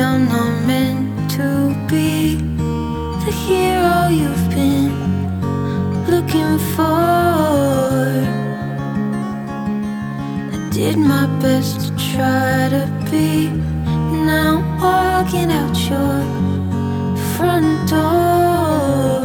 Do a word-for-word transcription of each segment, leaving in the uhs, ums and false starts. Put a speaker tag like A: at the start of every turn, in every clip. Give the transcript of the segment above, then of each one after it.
A: I'm not meant to be the hero you've been looking for. I did my best to try to be, and now I'm walking out your front door.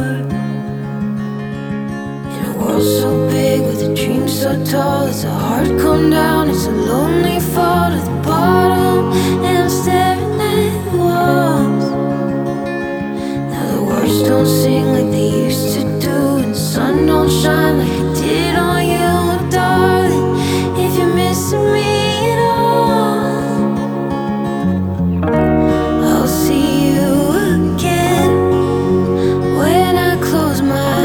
A: In a world so big with a dream so tall, it's a hard come down, it's a lonely fall to the bottom. And I'm staring at the walls. Now the words don't sing like they used to do, and the sun don't shine like it did on you, oh, darling. If you're missing me at all, I'll see you again when I close my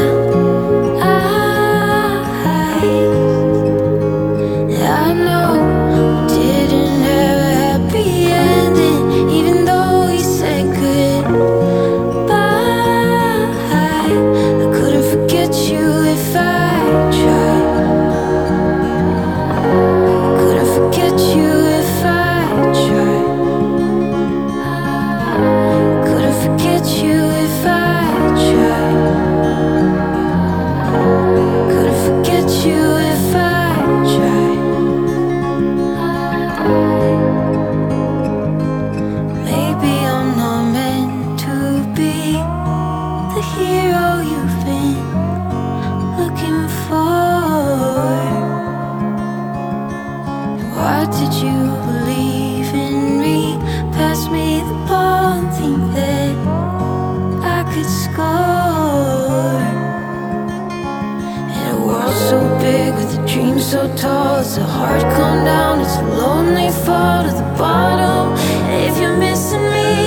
A: eyes. I know we didn't have a happy ending, even though we said goodbye. I couldn't forget you if I tried. I couldn't forget you if I tried. Couldn't forget you if I tried. Couldn't forget you if I tried. Maybe I'm not meant to be the hero you've been looking for. Why did you believe in me? Pass me the ball and think that I could score. In a world so big with a dream so tall, it's a hard come down, it's a lonely fall to the bottom. If you're missing me